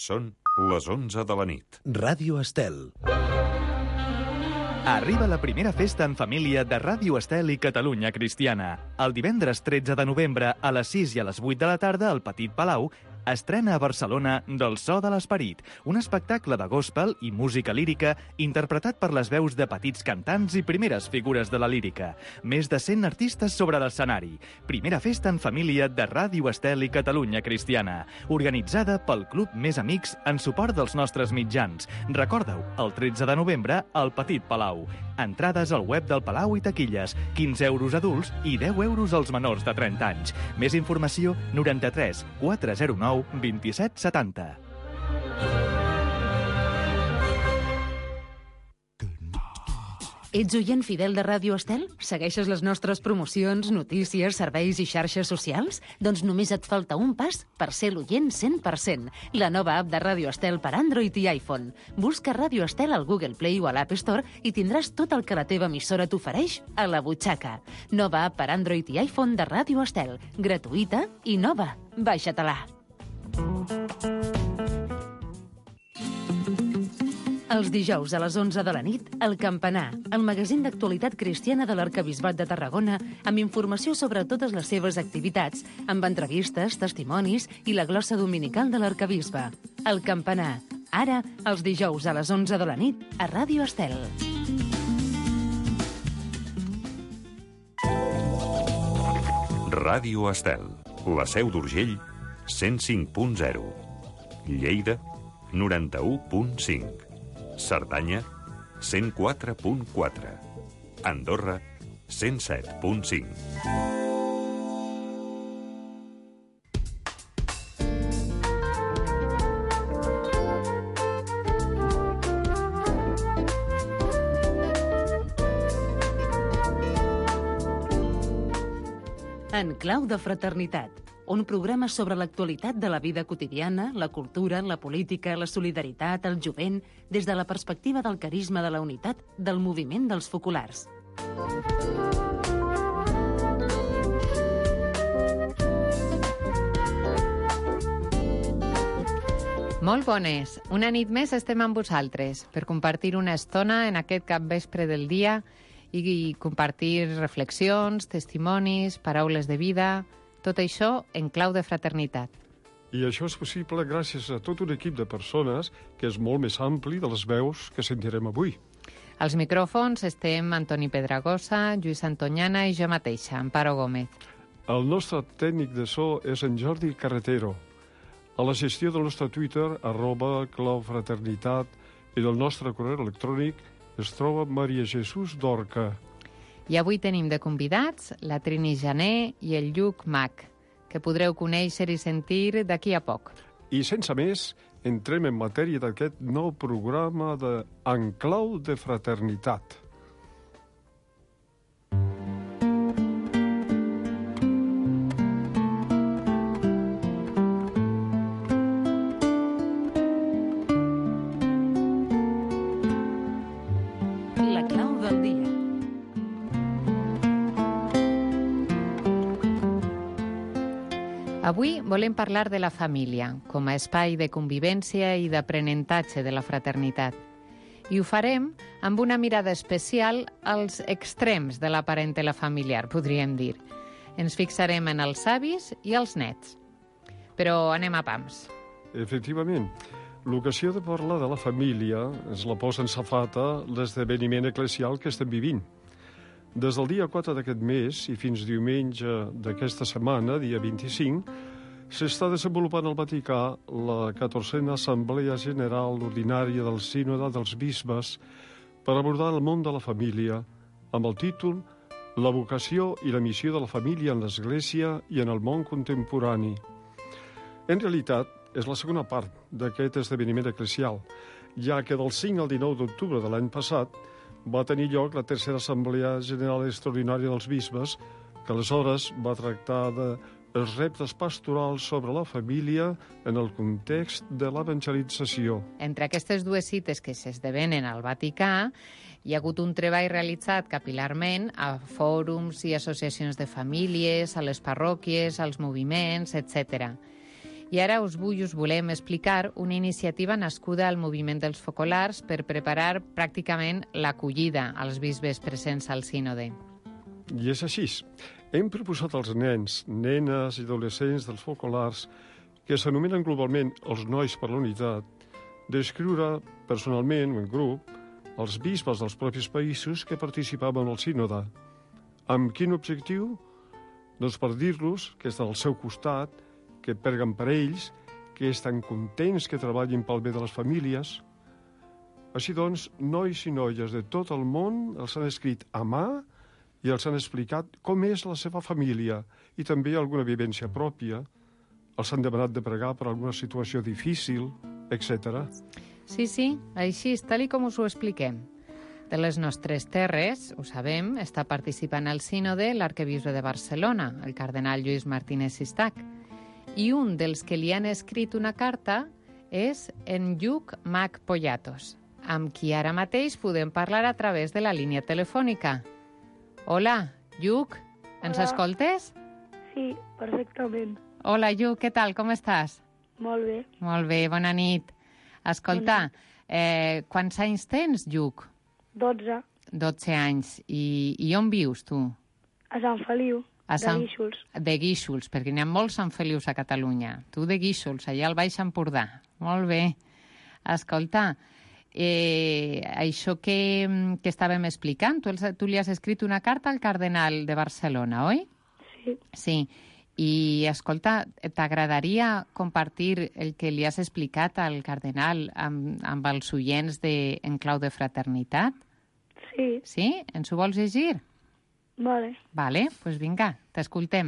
Són les 11 de la nit. Ràdio Estel. Arriba la primera festa en família de Ràdio Estel i Catalunya Cristiana. El divendres 13 de novembre a les 6 i a les 8 de la tarda al Petit Palau estrena a Barcelona Del so de l'esperit, un espectacle de gospel i música lírica interpretat per les veus de petits cantants i primeres figures de la lírica. Més de 100 artistes sobre l'escenari. Primera festa en família de Ràdio Estel i Catalunya Cristiana, organitzada pel Club Més Amics en suport dels nostres mitjans. Recorda-ho, el 13 de novembre al Petit Palau. Entrades al web del Palau i taquilles, 15 euros adults i 10 euros als menors de 30 anys. Més informació, 93 409 2770. Ets oient fidel de Ràdio Estel? Segueixes les nostres promocions, notícies, serveis i xarxes socials? Doncs només et falta un pas per ser l'oient 100%. La nova app de Ràdio Estel per Android i iPhone. Busca Ràdio Estel al Google Play o a l'App Store i tindràs tot el que la teva emissora t'ofereix a la butxaca. Nova app per Android i iPhone de Ràdio Estel. Gratuïta i nova. Baixa-te-la. Els dijous a les 11 de la nit, El Campanar, el magazín d'actualitat cristiana de l'Arquebisbat de Tarragona, amb informació sobre totes les seves activitats, amb entrevistes, testimonis i la glossa dominical de l'Arquebisbe. El Campanar, ara, els dijous a les 11 de la nit, a Ràdio Estel. Ràdio Estel, la Seu d'Urgell, 105.0. Lleida, 91.5. Cerdanya, 104.4. Andorra, 107.5. En clau de fraternitat, un programa sobre l'actualitat de la vida quotidiana, la cultura, la política, la solidaritat, el jovent, des de la perspectiva del carisma de la unitat del moviment dels focolars. Molt bones. Una nit més estem amb vosaltres per compartir una estona en aquest capvespre del dia i compartir reflexions, testimonis, paraules de vida, tot això en clau de fraternitat. I això és possible gràcies a tot un equip de persones que és molt més ampli de les veus que sentirem avui. Als micròfons estem Antoni Pedragosa, Lluís Antonyana i jo mateixa, Amparo Gómez. El nostre tècnic de so és en Jordi Carretero. A la gestió del nostre Twitter, @claufraternitat, i del nostre correu electrònic es troba Maria Jesús Dorca. I avui tenim de convidats la Trini Jané i el Lluc Mac, que podreu conèixer i sentir d'aquí a poc. I sense més, entrem en matèria d'aquest nou programa de En clau de fraternitat. La clau del dia. Avui volem parlar de la família, com a espai de convivència i d'aprenentatge de la fraternitat. I ho farem amb una mirada especial als extrems de la parentela familiar, podríem dir. Ens fixarem en els avis i els nets. Però anem a pams. Efectivament, l'ocasió de parlar de la família ens la posa en safata l'esdeveniment eclesial que estem vivint. Des del dia 4 d'aquest mes i fins diumenge d'aquesta setmana, dia 25, s'està desenvolupant al Vaticà la 14a Assemblea General Ordinària del Sínode dels Bisbes per abordar el món de la família amb el títol La vocació i la missió de la família en l'Església i en el món contemporani. En realitat, és la segona part d'aquest esdeveniment eclesial, ja que del 5 al 19 d'octubre de l'any passat va tenir lloc la tercera Assemblea General Extraordinària dels Bisbes, que aleshores va tractar dels reptes pastorals sobre la família en el context de l'evangelització. Entre aquestes dues cites que s'esdevenen al Vaticà, hi ha hagut un treball realitzat capil·larment a fòrums i associacions de famílies, a les parròquies, als moviments, etc. I ara us volem explicar una iniciativa nascuda al moviment dels focolars per preparar pràcticament l'acollida als bisbes presents al sínode. I és així. Hem proposat als nens, nenes i adolescents dels focolars, que s'anomenen globalment els nois per la unitat, d'escriure personalment o en grup els bisbes dels propis països que participaven al sínode. Amb quin objectiu? Doncs per dir-los que estan al seu costat, que preguen per ells, que estan contents que treballin pel bé de les famílies. Així doncs, nois i noies de tot el món els han escrit a mà i els han explicat com és la seva família i també alguna vivència pròpia. Els han demanat de pregar per alguna situació difícil, etc. Sí, així, tal com us ho expliquem. De les nostres terres, ho sabem, està participant al sínode l'arquebisbe de Barcelona, el cardenal Lluís Martínez Sistac, i un dels que li han escrit una carta és en Lluc Mac Pollatos, amb qui ara mateix podem parlar a través de la línia telefònica. Hola, Lluc, ens escoltes? Sí, perfectament. Hola, Lluc, què tal, com estàs? Molt bé. Molt bé, bona nit. Escolta, quants anys tens, Lluc? 12. 12 anys. I on vius, tu? A Sant Feliu, de Guíxols. De Guíxols, perquè n'hi ha molts Sant Felius a Catalunya. Tu de Guíxols, allà al Baix Empordà. Molt bé. Escolta, això que estàvem explicant, tu li has escrit una carta al cardenal de Barcelona, oi? Sí. Sí. I, escolta, t'agradaria compartir el que li has explicat al cardenal amb els oients En Clau de Fraternitat? Sí. Sí? Ens ho vols llegir? Vale. Vale, doncs vinga, t'escoltem.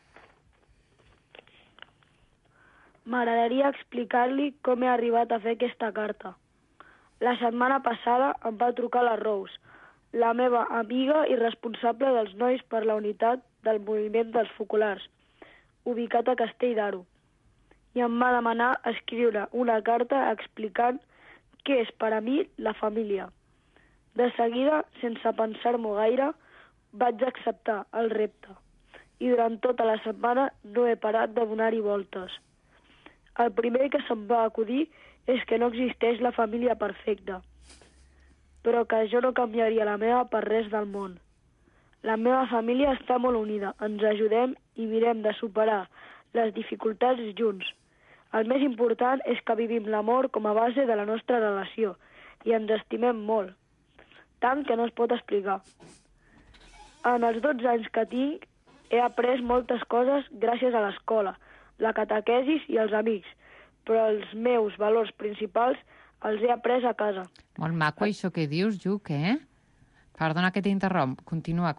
M'agradaria explicar-li com he arribat a fer aquesta carta. La setmana passada em va trucar la Rose, la meva amiga i responsable dels nois per la unitat del moviment dels focolars, ubicat a Castell d'Aro, i em va demanar escriure una carta explicant què és per a mi la família. De seguida, sense pensar-m'ho gaire, vaig acceptar el repte i durant tota la setmana no he parat de donar-hi voltes. El primer que se'm va acudir és que no existeix la família perfecta, però que jo no canviaria la meva per res del món. La meva família està molt unida, ens ajudem i mirem de superar les dificultats junts. El més important és que vivim l'amor com a base de la nostra relació i ens estimem molt, tant que no es pot explicar. En els 12 anys que tinc he après moltes coses gràcies a l'escola, la catequesis i els amics, però els meus valors principals els he après a casa. Molt maco això que dius, Lluc, Perdona que t'interromp. Continua.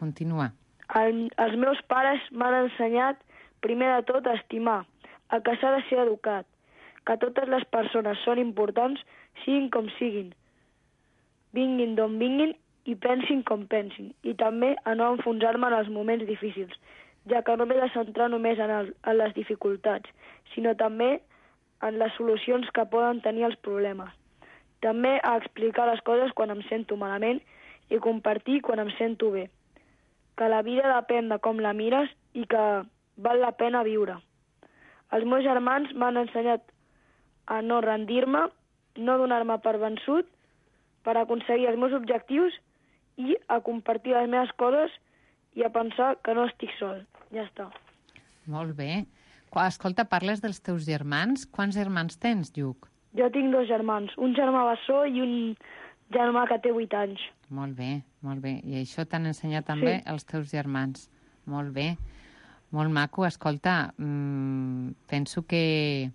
Els meus pares m'han ensenyat, primer de tot, a estimar, a que s'ha de ser educat, que totes les persones són importants, siguin com siguin, vinguin d'on vinguin i pensin com pensin, i també a no enfonsar-me en els moments difícils, ja que no m'he de centrar només en les dificultats, sinó també en les solucions que poden tenir els problemes. També a explicar les coses quan em sento malament i compartir quan em sento bé. Que la vida depèn de com la mires i que val la pena viure. Els meus germans m'han ensenyat a no rendir-me, no donar-me per vençut, per aconseguir els meus objectius i a compartir les meves coses i a pensar que no estic sol. Ja està. Molt bé. Escolta, parles dels teus germans. Quants germans tens, Lluc? Jo tinc 2 germans, un germà bessó i un germà que té 8 anys. Molt bé. I això t'han ensenyat també els teus germans. Molt bé. Molt maco. Escolta, penso que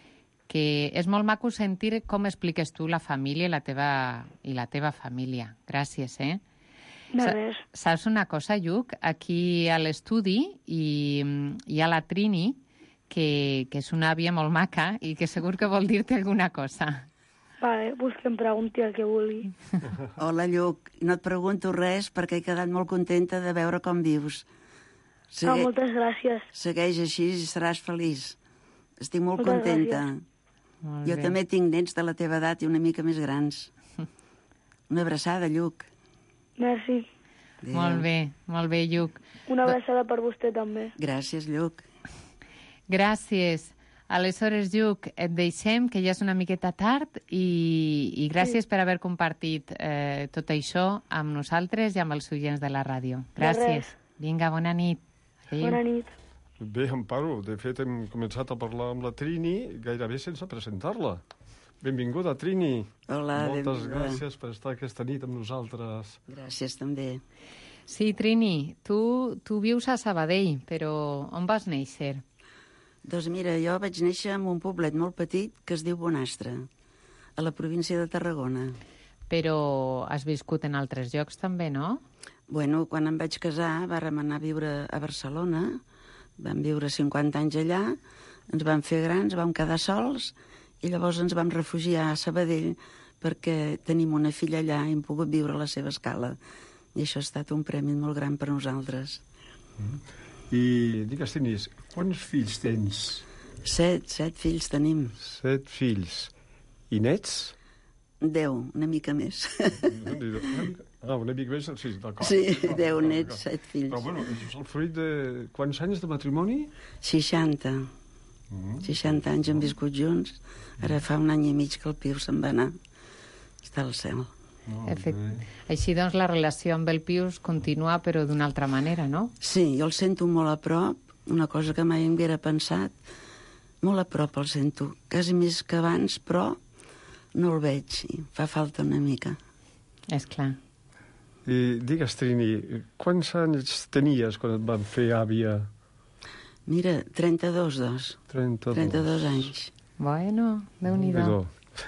és molt maco sentir com expliques tu la família i la teva família. Gràcies, De res. Saps una cosa, Lluc? Aquí a l'estudi hi ha la Trini, que és una àvia molt maca i que segur que vol dir-te alguna cosa. Vale, que em pregunti el que vulgui. Hola, Lluc. No et pregunto res perquè he quedat molt contenta de veure com vius. Moltes gràcies. Segueix així i seràs feliç. Estic molt contenta. Jo també tinc nets de la teva edat i una mica més grans. Una abraçada, Lluc. Merci. Molt bé, Lluc. Una abraçada per vostè també. Gràcies, Lluc. Gràcies. Aleshores, Lluc, et deixem, que ja és una miqueta tard, i gràcies per haver compartit tot això amb nosaltres i amb els oients de la ràdio. Gràcies. Vinga, bona nit. Adéu. Bona nit. Bé, Amparo, de fet hem començat a parlar amb la Trini gairebé sense presentar-la. Benvinguda, Trini. Hola, Moltes benvinguda. gràcies per estar aquesta nit amb nosaltres. Gràcies, també. Sí, Trini, tu vius a Sabadell, però on vas néixer? Doncs mira, jo vaig néixer en un poblet molt petit que es diu Bonastre, a la província de Tarragona. Però has viscut en altres llocs també, no? Bueno, quan em vaig casar vàrem anar a viure a Barcelona, vam viure 50 anys allà, ens vam fer grans, vam quedar sols, i llavors ens vam refugiar a Sabadell perquè tenim una filla allà i hem pogut viure a la seva escala. I això ha estat un premi molt gran per nosaltres. I digues, Trini, quants fills tens? 7 fills tenim. 7 fills. I nets? 10, una mica més. Una mica més, sí, d'acord. Sí, D'acord, 10 d'acord, nets, d'acord. 7 fills. Però bueno, això és el fruit de quants anys de matrimoni? 60. 60 anys hem viscut junts. Ara fa un any i mig que el Pius se'n va anar. Està al cel. Així doncs la relació amb el Pius continua però d'una altra manera, no? Sí, jo el sento molt a prop, una cosa que mai em haguera pensat. Molt a prop el sento, quasi més que abans, però no el veig i fa falta una mica. És clar. I digues, Trini, quants anys tenies quan et van fer àvia? Mira, 32, 32 anys. Bueno, Déu-n'hi-do.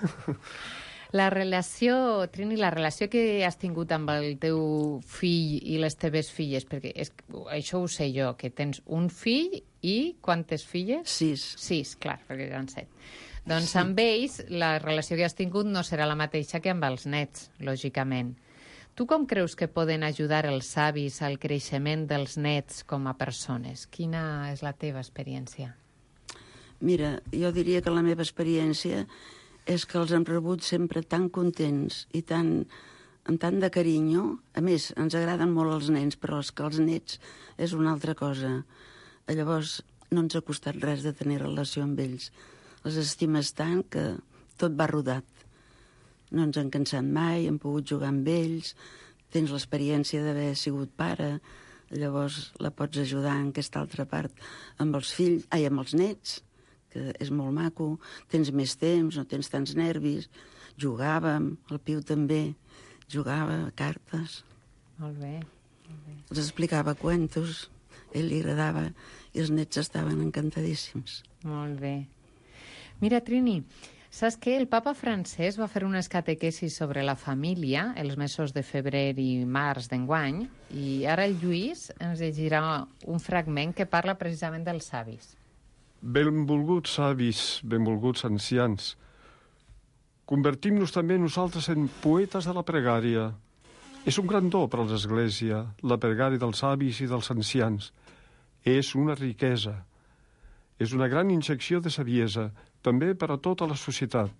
La relació, Trini, la relació que has tingut amb el teu fill i les teves filles, perquè això ho sé jo, que tens un fill i quantes filles? 6. 6, clar, perquè eren 7. Doncs amb ells la relació que has tingut no serà la mateixa que amb els nets, lògicament. Tu com creus que poden ajudar els avis al creixement dels nets com a persones? Quina és la teva experiència? Mira, jo diria que la meva experiència és que els hem rebut sempre tan contents i amb tant de carinyo. A més, ens agraden molt els nens, però és que els nets és una altra cosa. Llavors, no ens ha costat res de tenir relació amb ells. Els estimes tant que tot va rodat. No ens han cansat mai, hem pogut jugar amb ells, tens l'experiència d'haver sigut pare, llavors la pots ajudar en aquesta altra part amb els fills, amb els nets, que és molt maco, tens més temps, no tens tants nervis, jugàvem, el Piu també, jugava a cartes. Molt bé. Els explicava cuentos, a ell li agradava, i els nets estaven encantadíssims. Molt bé. Mira, Trini, saps que el papa Francesc va fer unes catequesis sobre la família els mesos de febrer i març d'enguany, i ara el Lluís ens llegirà un fragment que parla precisament dels avis. Benvolguts avis, benvolguts ancians, convertim-nos també nosaltres en poetes de la pregària. És un gran do per a l'Església, la pregària dels avis i dels ancians. És una riquesa. És una gran injecció de saviesa, també per a tota la societat.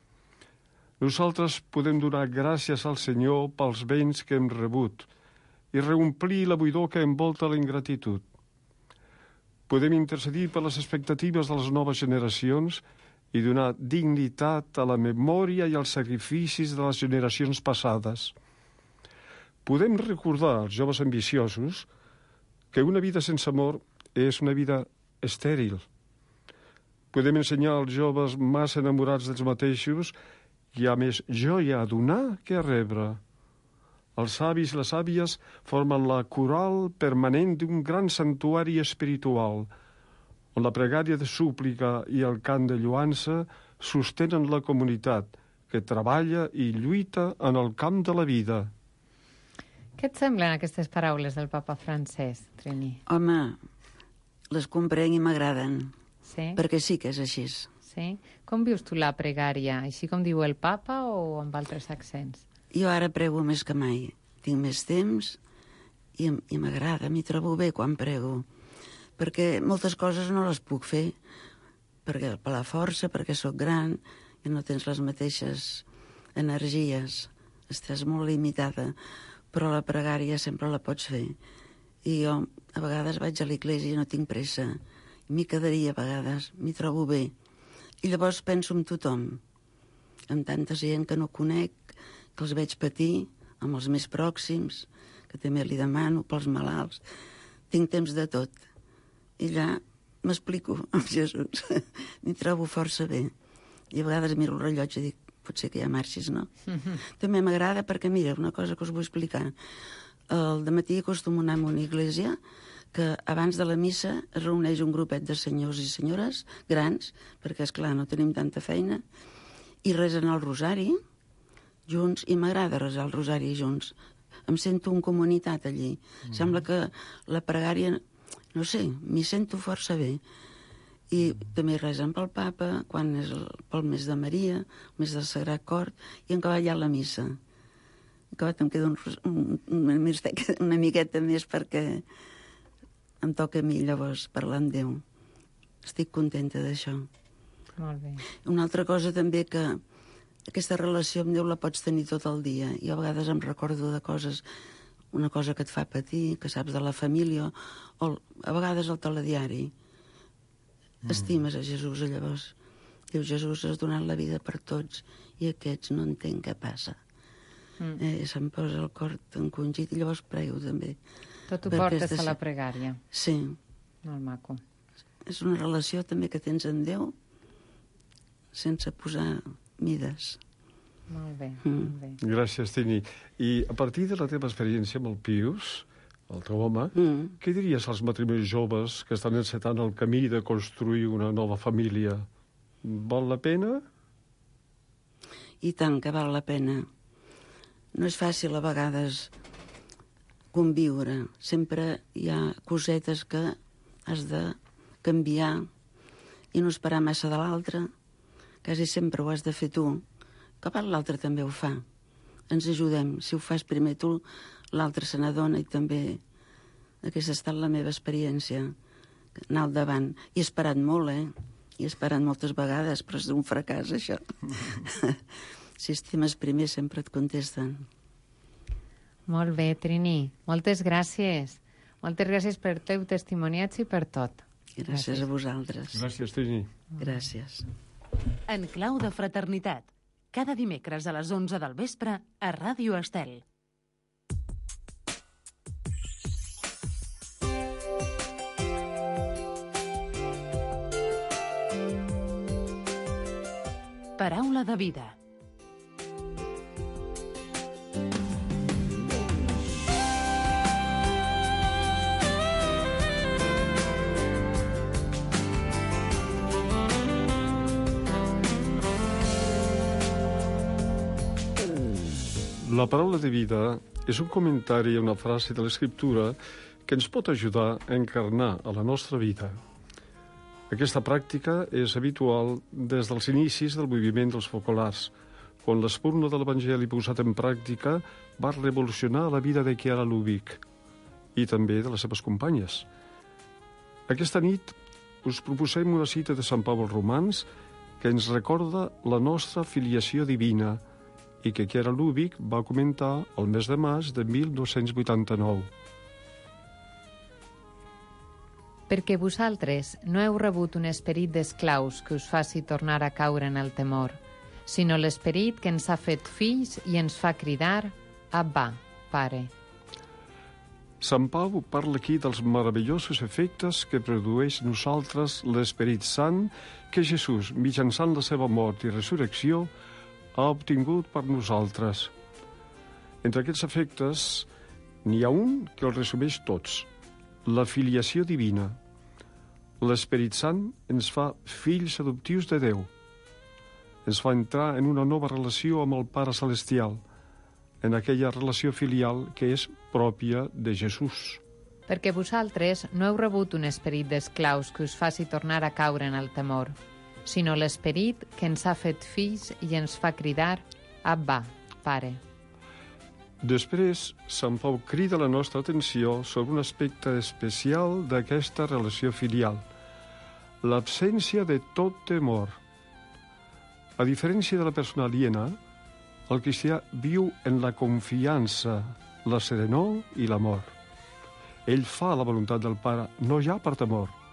Nosaltres podem donar gràcies al Senyor pels béns que hem rebut i reomplir la buidor que envolta la ingratitud. Podem intercedir per les expectatives de les noves generacions i donar dignitat a la memòria i als sacrificis de les generacions passades. Podem recordar als joves ambiciosos que una vida sense amor és una vida estèril. Podem ensenyar als joves massa enamorats dels mateixos que hi ha més joia a donar que a rebre. Els savis i les àvies formen la coral permanent d'un gran santuari espiritual, on la pregària de súplica i el cant de lloança sostenen la comunitat que treballa i lluita en el camp de la vida. Què et semblen aquestes paraules del papa Francesc, Trini? Home, les comprenc i m'agraden, Sí? perquè sí que és així. Sí? Com vius tu la pregària? Així com diu el papa o amb altres accents? Jo ara prego més que mai. Tinc més temps i m'agrada, m'hi trobo bé quan prego. Perquè moltes coses no les puc fer, perquè per la força, perquè sóc gran i no tens les mateixes energies. Estàs molt limitada, però la pregària sempre la pots fer. I jo a vegades vaig a l'església i no tinc pressa. m'hi quedaria a vegades, m'hi trobo bé. I llavors penso en tothom, amb tanta gent que no conec, que els veig patir, amb els més pròxims, que també li demano pels malalts. Tinc temps de tot. I ja m'explico amb Jesús. M'hi trobo força bé. I a vegades miro el rellotge i dic, potser que ja marxis, no? També m'agrada perquè, mira, una cosa que us vull explicar. Al dematí acostumo a anar a una església que abans de la missa es reuneix un grupet de senyors i senyores grans, perquè, esclar, no tenim tanta feina, i resen el rosari junts, i m'agrada resar el rosari junts. Em sento en comunitat allí. Sembla que la pregària, no sé, m'hi sento força bé. I també resen pel papa, quan és pel mes de Maria, el mes del Sagrat Cor, i en acabat ja la missa. En acabat em queda una miqueta més perquè em toca a mi llavors parlar amb Déu. Estic contenta d'això. Molt bé. Una altra cosa també, que aquesta relació amb Déu la pots tenir tot el dia. Jo a vegades em recordo de coses, una cosa que et fa patir, que saps de la família, o a vegades el telediari. Estimes a Jesús, llavors. Diu, Jesús, has donat la vida per tots i aquests no entenc què passa. Se'm posa el cor encongit i llavors prego també. Tot ho portes a la pregària. Sí. Molt maco. És una relació també que tens amb Déu sense posar mides. Molt bé, molt bé. Gràcies, Tini. I a partir de la teva experiència amb el Pius, el teu home, què diries als matrimonis joves que estan encetant el camí de construir una nova família? Val la pena? I tant que val la pena. No és fàcil a vegades conviure. Sempre hi ha cosetes que has de canviar i no esperar massa de l'altre. Quasi sempre ho has de fer tu. Que l'altre també ho fa. Ens ajudem. Si ho fas primer tu, l'altre se n'adona, i també aquesta ha estat la meva experiència. Anar al davant. I he esperat molt, I he esperat moltes vegades, però és un fracàs, això. Si estimes primer, sempre et contesten. Molt bé, Trini. Moltes gràcies. Moltes gràcies per teu testimoniatge i per tot. Gràcies a vosaltres. Gràcies, Trini. Gràcies. En clau de fraternitat. Cada dimecres a les 11 del vespre a Ràdio Estel. Paraula de vida. La paraula de vida és un comentari, una frase de l'Escriptura que ens pot ajudar a encarnar a la nostra vida. Aquesta pràctica és habitual des dels inicis del moviment dels focolars, quan l'espurna de l'Evangeli posat en pràctica va revolucionar la vida de Chiara Lubich i també de les seves companyes. Aquesta nit us proposem una cita de Sant Pau als Romans que ens recorda la nostra filiació divina i que Chiara Lubich va comentar el mes de març de 1989. Perquè vosaltres no heu rebut un esperit d'esclaus que us faci tornar a caure en el temor, sinó l'esperit que ens ha fet fills i ens fa cridar Abba, Pare. Sant Pau parla aquí dels meravellosos efectes que produeix nosaltres l'Esperit Sant que Jesús, mitjançant la seva mort i resurrecció, ha obtingut per nosaltres. Entre aquests efectes n'hi ha un que els resumeix tots, la filiació divina. L'Esperit Sant ens fa fills adoptius de Déu. Ens fa entrar en una nova relació amb el Pare Celestial, en aquella relació filial que és pròpia de Jesús. Perquè vosaltres no heu rebut un esperit d'esclaus que us faci tornar a caure en el temor, sinó l'esperit que ens ha fet fills i ens fa cridar Abba, Pare. Després, Sant Pau crida la nostra atenció sobre un aspecte especial d'aquesta relació filial, l'absència de tot temor. A diferència de la persona aliena, el cristià viu en la confiança, la serenor i l'amor. Ell fa la voluntat del Pare, no ja per temor,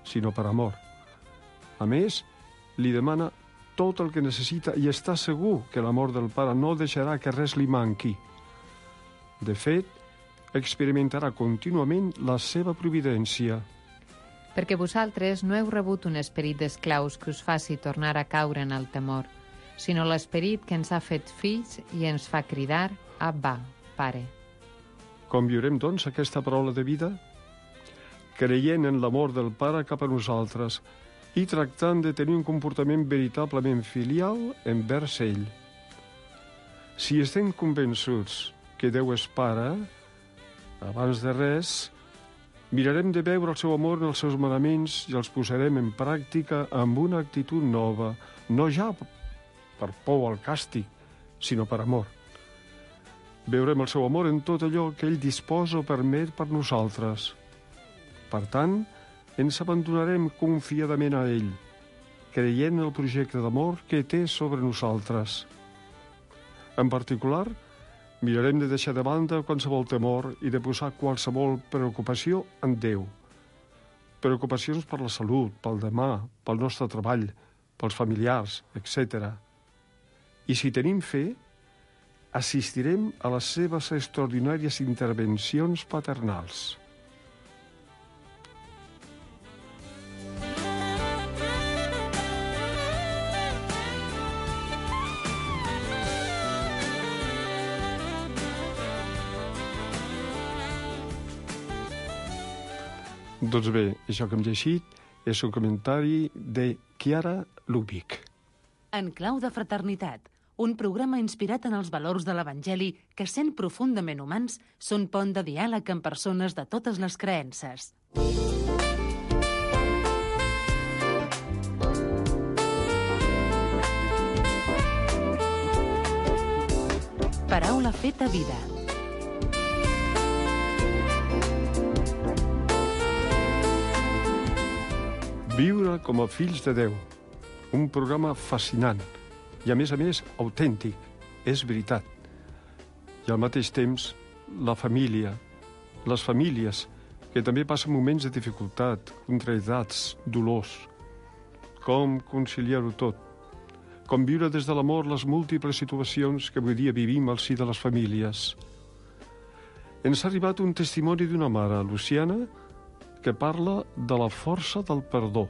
sinó per amor. A més, li demana tot el que necessita i està segur que l'amor del pare no deixarà que res li manqui. De fet, experimentarà contínuament la seva providència. Perquè vosaltres no heu rebut un esperit d'esclaus que us faci tornar a caure en el temor, sinó l'esperit que ens ha fet fills i ens fa cridar Abba, Pare. Com viurem, doncs, aquesta paraula de vida? Creient en l'amor del Pare cap a nosaltres i tractant de tenir un comportament veritablement filial envers ell. Si estem convençuts que Déu és Pare, abans de res, mirarem de veure el seu amor en els seus manaments i els posarem en pràctica amb una actitud nova, no ja per por al càstig, sinó per amor. Veurem el seu amor en tot allò que ell disposa o permet per nosaltres. Per tant, ens abandonarem confiadament a ell, creient en el projecte d'amor que té sobre nosaltres. En particular, mirarem de deixar de banda qualsevol temor i de posar qualsevol preocupació en Déu. Preocupacions per la salut, pel demà, pel nostre treball, pels familiars, etc. I si tenim fe, assistirem a les seves extraordinàries intervencions paternals. Doncs bé, això que hem llegit és un comentari de Chiara Lubich. En clau de fraternitat, un programa inspirat en els valors de l'Evangeli que, sent profundament humans, són pont de diàleg amb persones de totes les creences. Paraula feta vida. Viure com a fills de Déu. Un programa fascinant i, a més, autèntic. És veritat. I al mateix temps, la família, les famílies, que també passen moments de dificultat, contrarietats, dolors. Com conciliar-ho tot? Com viure des de l'amor les múltiples situacions que avui dia vivim al si de les famílies. Ens ha arribat un testimoni d'una mare, Luciana, que parla de la força del perdó.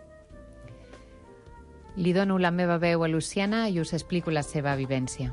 Li dono la meva veu a Luciana i us explico la seva vivència.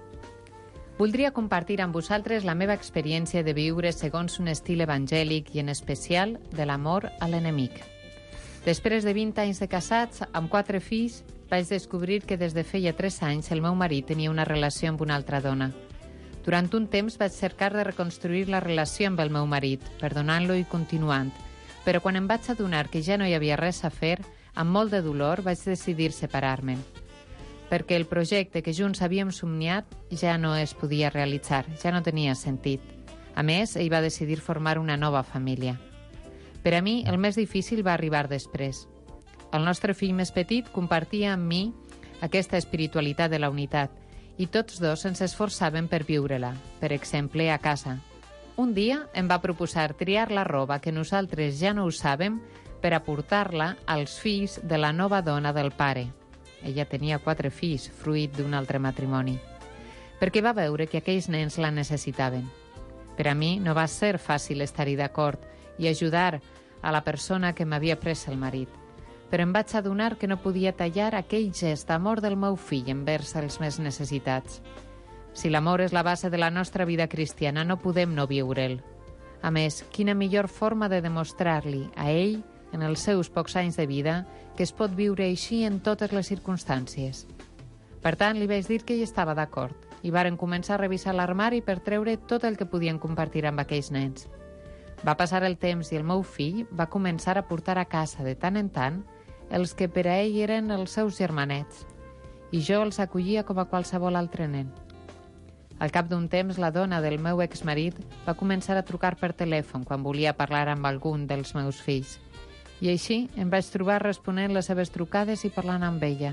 Voldria compartir amb vosaltres la meva experiència de viure segons un estil evangèlic i en especial de l'amor a l'enemic. Després de 20 anys de casats, amb 4 fills, vaig descobrir que des de feia 3 anys el meu marit tenia una relació amb una altra dona. Durant un temps vaig cercar de reconstruir la relació amb el meu marit, perdonant-lo i continuant, però quan em vaig adonar que ja no hi havia res a fer, amb molt de dolor vaig decidir separar-me'n, perquè el projecte que junts havíem somniat ja no es podia realitzar, ja no tenia sentit. A més, ell va decidir formar una nova família. Per a mi, el més difícil va arribar després. El nostre fill més petit compartia amb mi aquesta espiritualitat de la unitat i tots dos ens esforçàvem per viure-la, per exemple, a casa. Un dia em va proposar triar la roba que nosaltres ja no usàvem per aportar-la als fills de la nova dona del pare. Ella tenia 4 fills, fruit d'un altre matrimoni, perquè va veure que aquells nens la necessitaven. Per a mi no va ser fàcil estar-hi d'acord i ajudar a la persona que m'havia pres el marit, però em vaig adonar que no podia tallar aquell gest d'amor del meu fill envers els més necessitats. Si l'amor és la base de la nostra vida cristiana, no podem no viure'l. A més, quina millor forma de demostrar-li a ell, en els seus pocs anys de vida, que es pot viure així en totes les circumstàncies. Per tant, li vaig dir que hi estava d'acord i varen començar a revisar l'armari per treure tot el que podien compartir amb aquells nens. Va passar el temps i el meu fill va començar a portar a casa de tant en tant els que per a ell eren els seus germanets, i jo els acollia com a qualsevol altre nen. Al cap d'un temps, la dona del meu exmarit va començar a trucar per telèfon quan volia parlar amb algun dels meus fills, i així em vaig trobar responent les seves trucades i parlant amb ella.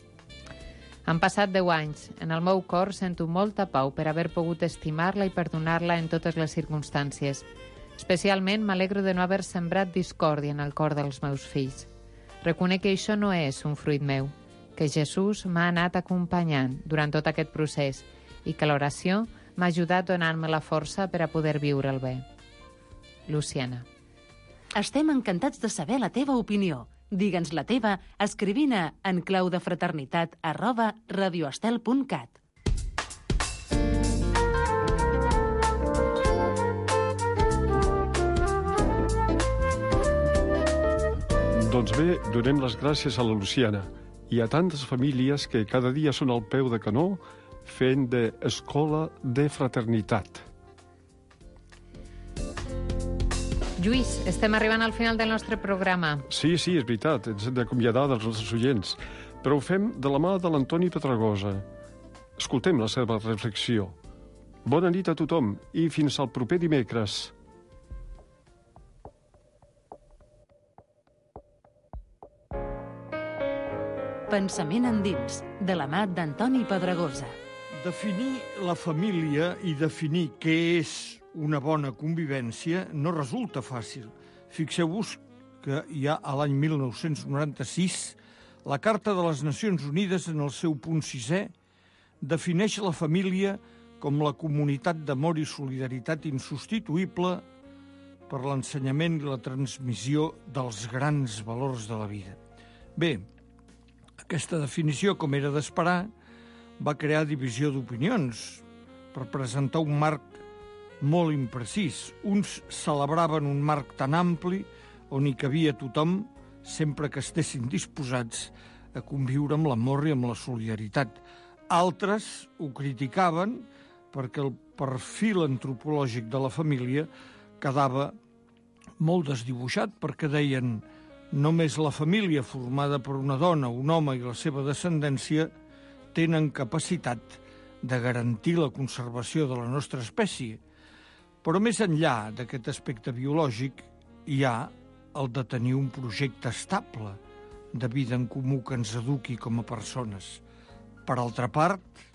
Han passat 10 anys. En el meu cor sento molta pau per haver pogut estimar-la i perdonar-la en totes les circumstàncies. Especialment m'alegro de no haver sembrat discòrdia en el cor dels meus fills. Reconec que això no és un fruit meu, que Jesús m'ha anat acompanyant durant tot aquest procés i que l'oració m'ha ajudat a donar-me la força per a poder viure el bé. Luciana. Estem encantats de saber la teva opinió. Digue'ns la teva escrivint a enclaudefraternitat@radioestel.cat. Doncs bé, donem les gràcies a la Luciana i a tantes famílies que cada dia són al peu de canó fent d'escola de fraternitat. Lluís, estem arribant al final del nostre programa. Sí, és veritat, ens hem d'acomiadar dels nostres oients, però ho fem de la mà de l'Antoni Pedragosa. Escoltem la seva reflexió. Bona nit a tothom i fins al proper dimecres. Pensament endins, de la mà d'Antoni Pedragosa. Definir la família i definir què és una bona convivència no resulta fàcil. Fixeu-vos que ja a l'any 1996 la Carta de les Nacions Unides, en el seu punt 6è, defineix la família com la comunitat d'amor i solidaritat insubstituïble per l'ensenyament i la transmissió dels grans valors de la vida. Bé, aquesta definició, com era d'esperar, va crear divisió d'opinions per presentar un marc molt imprecís. Uns celebraven un marc tan ampli on hi cabia tothom sempre que estessin disposats a conviure amb l'amor i amb la solidaritat. Altres ho criticaven perquè el perfil antropològic de la família quedava molt desdibuixat, perquè deien només la família formada per una dona, un home i la seva descendència tenen capacitat de garantir la conservació de la nostra espècie. Però més enllà d'aquest aspecte biològic hi ha el de tenir un projecte estable de vida en comú que ens eduqui com a persones. Per altra part,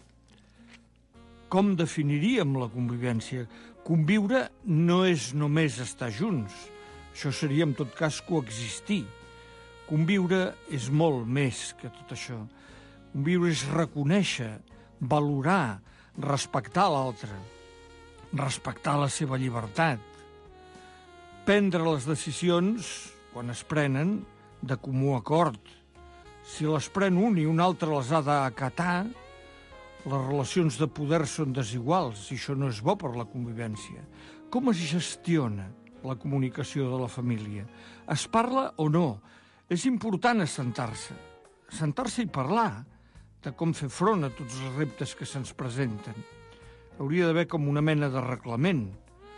com definiríem la convivència? Conviure no és només estar junts. Això seria, en tot cas, coexistir. Conviure és molt més que tot això. Conviure és reconèixer, valorar, respectar l'altre, respectar la seva llibertat, prendre les decisions, quan es prenen, de comú acord. Si les pren un i un altre les ha d'acatar, les relacions de poder són desiguals i això no és bo per la convivència. Com es gestiona la comunicació de la família? Es parla o no? És important assentar-se i parlar de com fer front a tots els reptes que se'ns presenten. Hauria d'haver com una mena de reglament.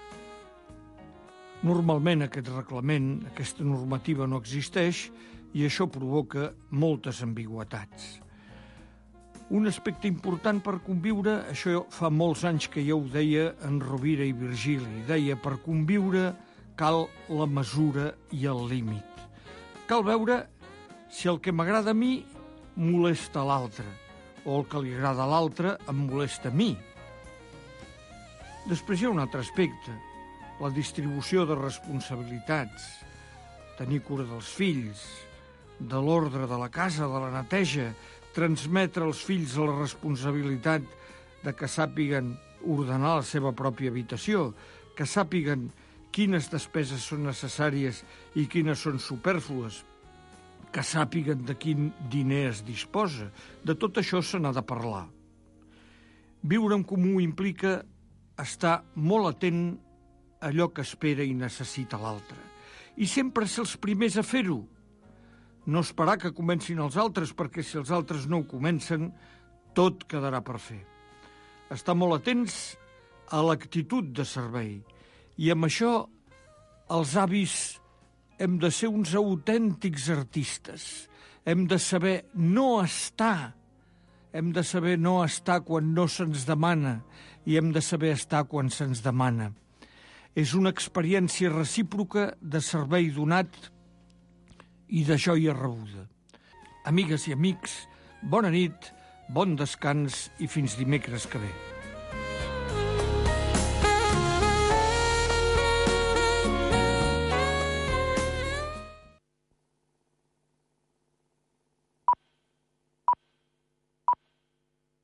Normalment aquest reglament, aquesta normativa no existeix i això provoca moltes ambigüitats. Un aspecte important per conviure, això fa molts anys que ja ho deia en Rovira i Virgili, deia per conviure cal la mesura i el límit. Cal veure si el que m'agrada a mi molesta a l'altre o el que li agrada a l'altre em molesta a mi. Després hi ha un altre aspecte, la distribució de responsabilitats, tenir cura dels fills, de l'ordre de la casa, de la neteja, transmetre als fills la responsabilitat de que sàpiguen ordenar la seva pròpia habitació, que sàpiguen quines despeses són necessàries i quines són supèrflues, que sàpiguen de quin diner es disposa. De tot això se n'ha de parlar. Viure en comú implica estar molt atent a allò que espera i necessita l'altre. I sempre ser els primers a fer-ho. No esperar que comencin els altres, perquè si els altres no ho comencen, tot quedarà per fer. Estar molt atents a l'actitud de servei. I amb això, els avis hem de ser uns autèntics artistes. Hem de saber no estar. Hem de saber no estar quan no se'ns demana i hem de saber estar quan se'ns demana. És una experiència recíproca de servei donat i de joia rebuda. Amigues i amics, bona nit, bon descans i fins dimecres que ve.